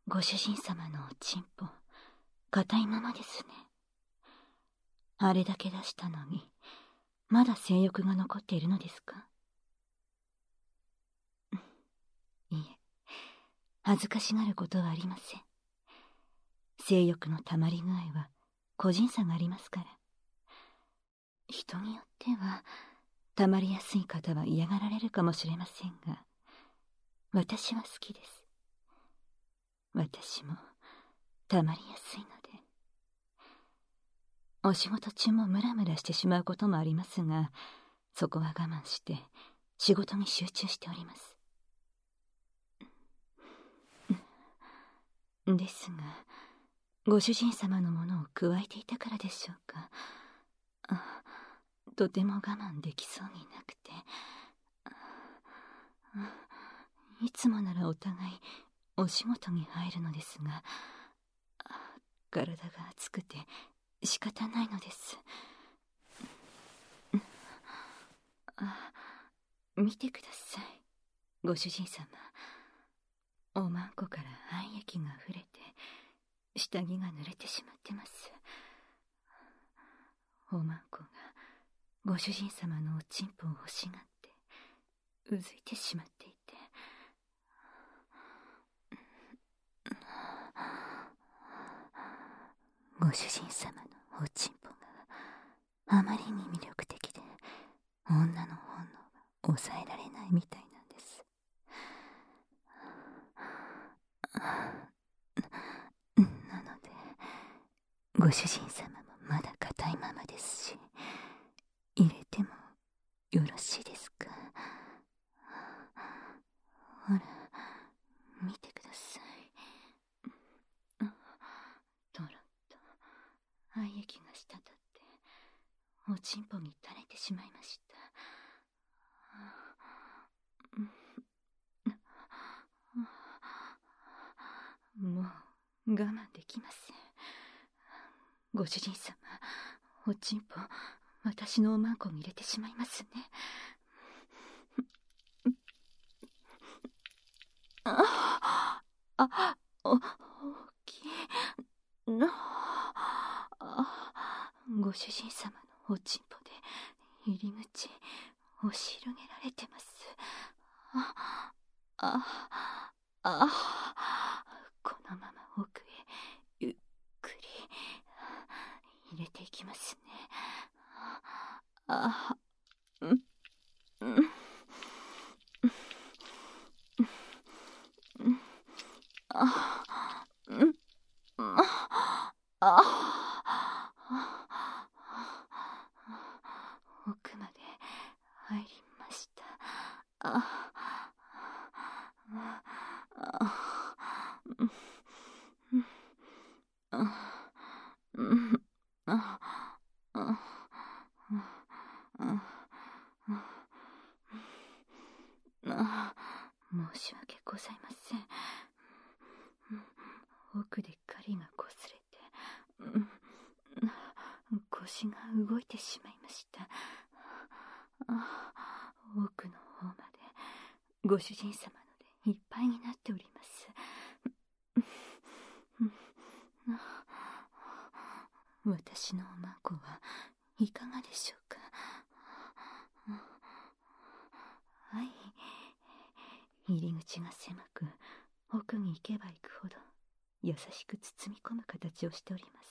ご主人様のおちんぽ、硬いままですね。あれだけ出したのに、まだ性欲が残っているのですか？いえ、恥ずかしがることはありません。性欲のたまり具合は個人差がありますから。人によっては、たまりやすい方は嫌がられるかもしれませんが、私は好きです。私もたまりやすいので。お仕事中もムラムラしてしまうこともありますが、そこは我慢して仕事に集中しております。ですが、ご主人様のものを加えていたからでしょうか。とても我慢できそうになくて。いつもならお互いお仕事に入るのですが、体が熱くて仕方ないのです。見てください、ご主人様。おまんこから愛液が溢れて下着が濡れてしまってます。おまんこがご主人様のおちんぽを欲しがってうずいてしまっていて。ご主人様のおちんぽがあまりに魅力的で、女の本能が抑えられないみたいなんです。なので、ご主人様もまだ硬いままですし、入れてもよろしいですか？ほら、見てください。とろっと愛液が滴っておちんぽに垂れてしまいました。もう我慢できません。ご主人様、おちんぽ私のおまんこに入れてしまいますね。大きいな。ご主人様のおちんぽで入り口押し広げられてます。このまま奥へゆっくり入れていきますね。奥まで入りました。申し訳ございません。奥で針がこすれて、腰が動いてしまいました。奥の方までご主人様のでいっぱいになっております。私のおまんこはいかがでしょうか？はい、入り口が狭く奥に行けば行くほど優しく包み込む形をしております。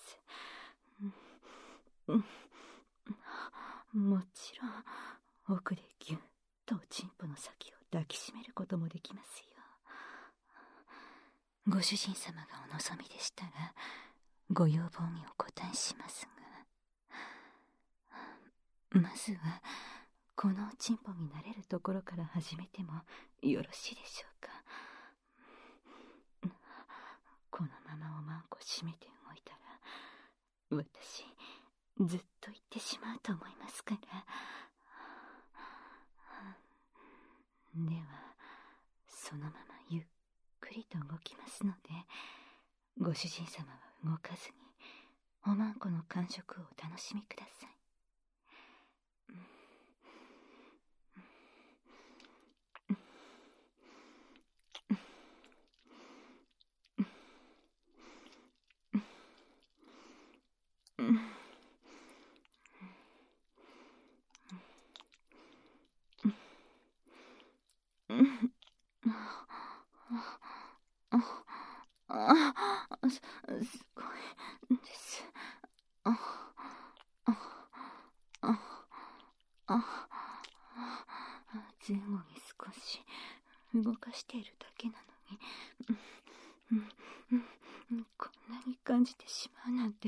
もちろん奥でギュッとおちんぽの先を抱きしめることもできますよ。ご主人様がお望みでしたらご要望にお答えしますが、まずはこのおちんぽになれるところから始めてもよろしいでしょうか？このままおまんこ閉めて動いたら私ずっと行ってしまうと思いますから。ではそのままゆっくりと動きますので、ご主人様は動かずにおまんこの感触をお楽しみください。 すごいです。前後に少し動かしているだけなのに、こんなに感じてしまうなんて。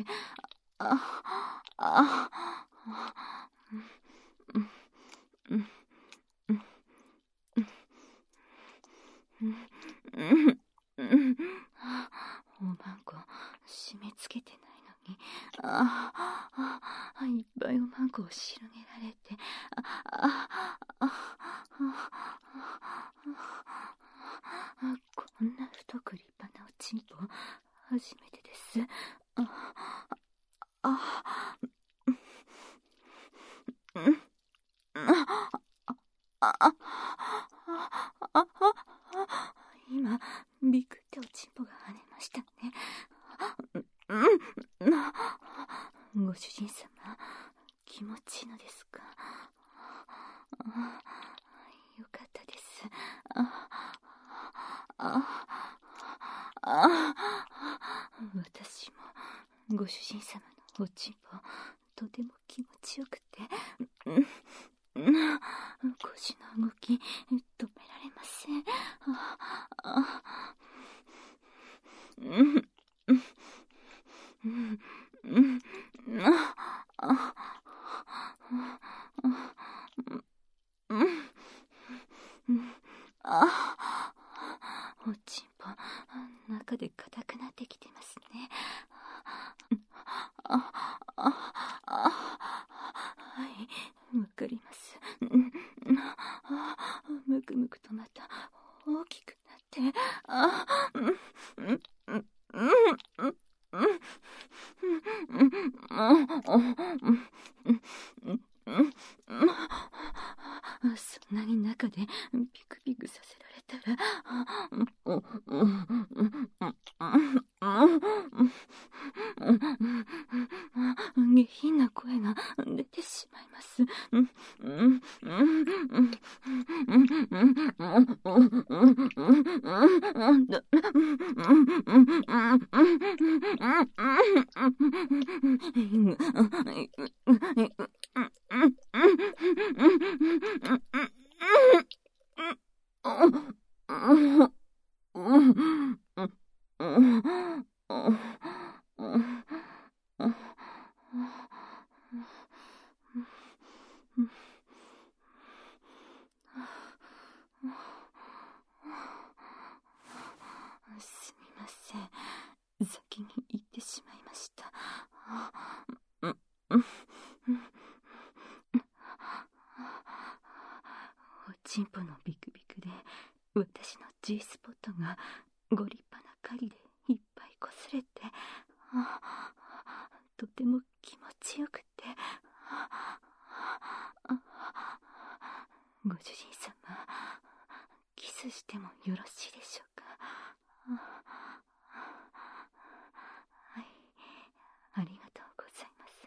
おまんこ締め付けてないのに、いっぱいおまんこを広げられて、こんな太く立派なおちんぽ初めてです。今ビクっておちんぽが跳ねましたね。ご主人様、気持ちいいのですか？よかったです。私もご主人様のおちんぽとても気持ちよくて、腰の動き止められません。おちんぽ中で硬くなってきてますね。はい、わかります。むくむくとまた大きくなって、そんなに中でピクピクさせられたら、下品な声が出てしまいます。すみません、先に行ってしまいました。おちんぽのビクビクで私の G スポットがご立派な針でいっぱいこすれて、とても気持ちよくて、ご主人様、キスしてもよろしいでしょうか？はい、ありがとうございます。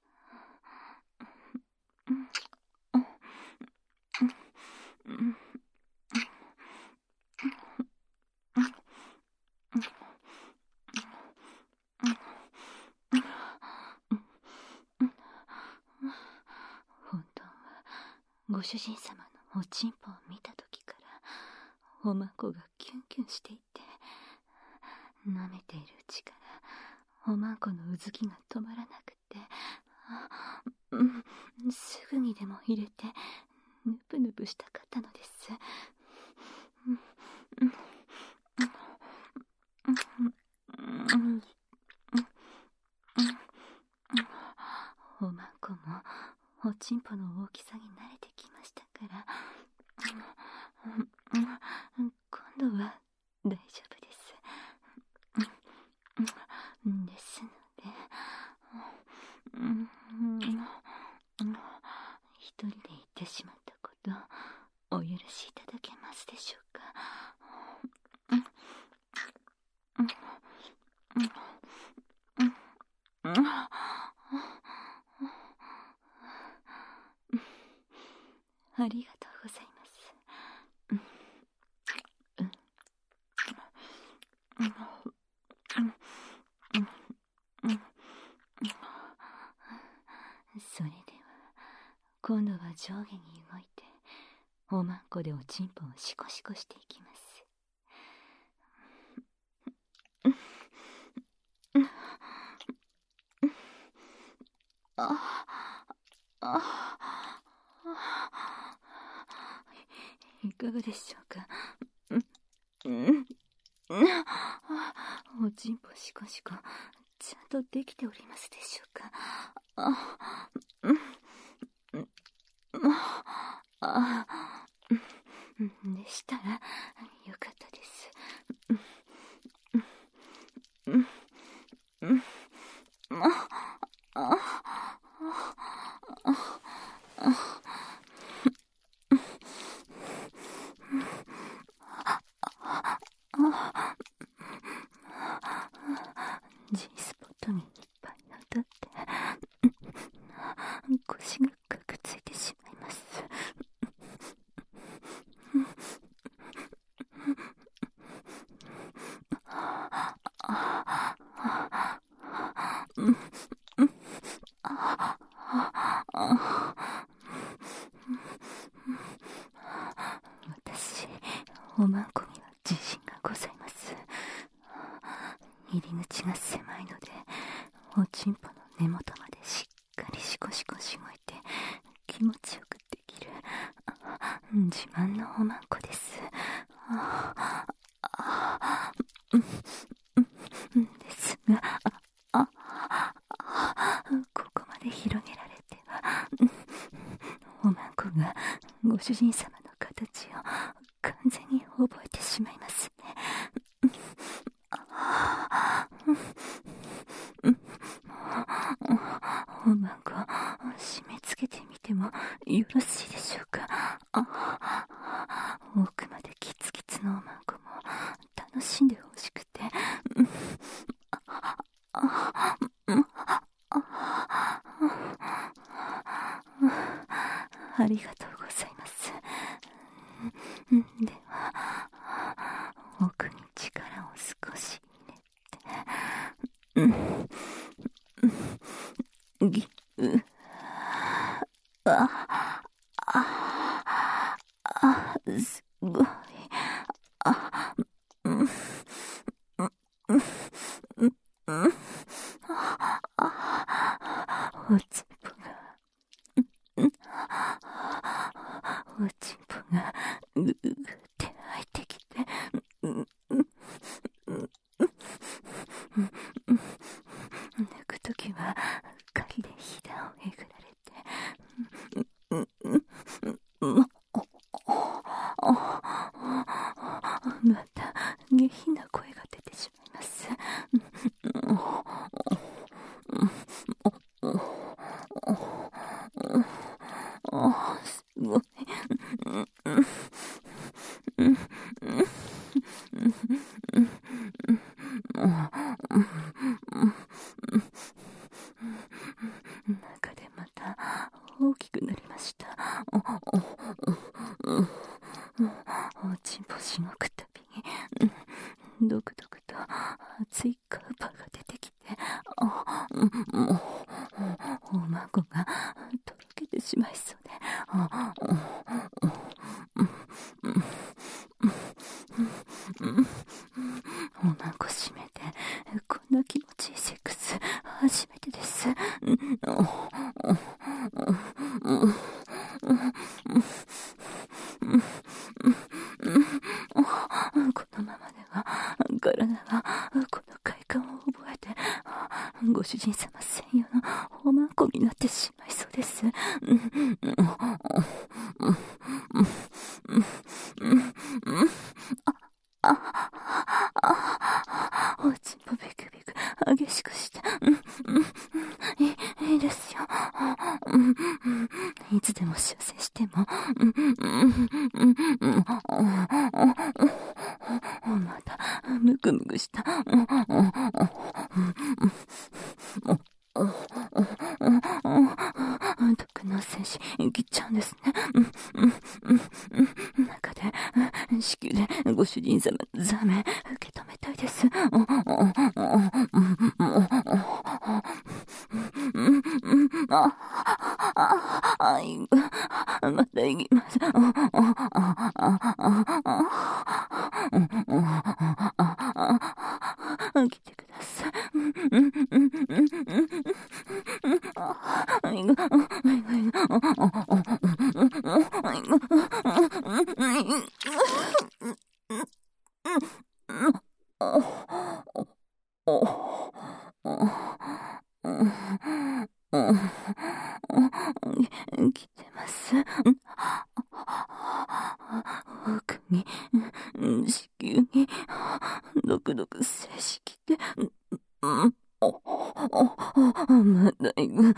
本当はご主人様のおちんぽを見たときからおまんこがキュンキュンしていて、舐めているうちからおまんこのうずきが止まらなくて、すぐにでも入れてぬぷぬぷしたかったのです。おまんこもおちんぽの大きさに慣れてきましたから、今度は大丈夫です。ですので、一人で行ってしまったことお許しいただけますでしょうか？ありがとうございます。 上下に動いておまんこでおちんぽをシコシコしていきます。いかがでしょうか。おちんぽシコシコちゃんとできておりますでしょうか。でしたらよかったです。G スポットにいっぱい当たって腰がかくついてしまいます。私、おまんこには自信がございます。入り口が狭いので、おちんぽの根元までしっかりシコシコしごいて気持ちよくできる自慢のおまんこです。ですが、ここまで広げられてはおまんこがご主人様の形を完全に覚えてしまいますね。おまんこ締め付けてみてもよろしいでしょうか。奥までキツキツのおまんこも楽しんでほしくて、ありがとうございます。では奥に力を少し入れて、すごい。おちんぽがぐぐって入ってきて、抜くときは鍵でひだをえぐられて、また下品な声が出てしまいます。すごい。中でまた大きくなりました。おちんぽしごくたびにドクドクと熱いカウパーが出てきて、おまんこがとろけてしまいそうで、おまんこ閉めてこんな気持ちいいセックス初めてです。このままでは体がこの快感を覚えてご主人様専用のおまんこになってしまいそうです。おちんぽビクビク激しくして、いいですよ。いつでも射精しても、またムクムクした。毒の精子切っちゃうんですね。中で子宮でご主人様ザメ受け止めたいです。 また行きます。来てください。来てます。奥に、子宮に、毒々静止気で、まだ行く。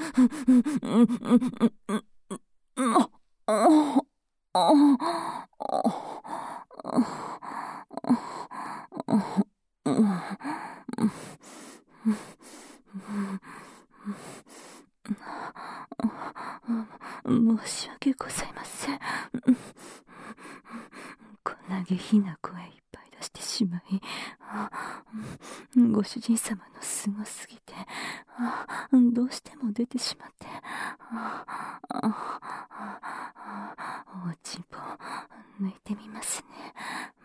申し訳ございません。こんな下品な声いっぱい出してしまい、ご主人様のすごすぎて、どうしても出てしまって、おちんぽ抜いてみますね。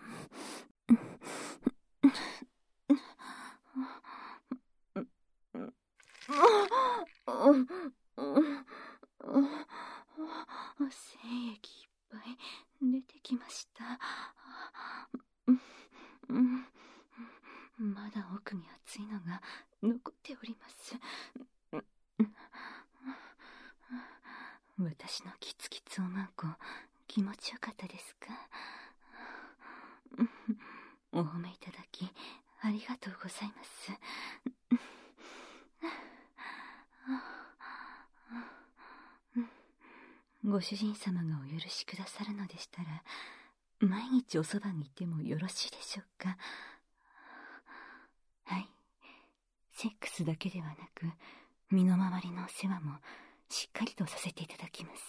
精液いっぱい出てきました。まだ奥に熱いのが残っております。私のキツキツおまんこ気持ちよかったですか？お褒めいただきありがとうございます。ご主人様がお許しくださるのでしたら、毎日おそばにいてもよろしいでしょうか？はい。セックスだけではなく、身の回りのお世話もしっかりとさせていただきます。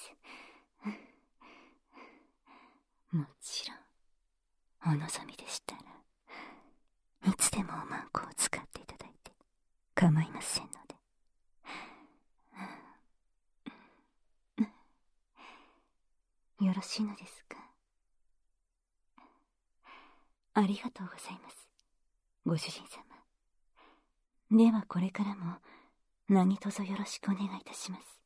もちろん、お望みでしたら、いつでもおまんこを使っていただいて構いませんので。よろしいのですか？ありがとうございます、ご主人様。ではこれからも何卒よろしくお願いいたします。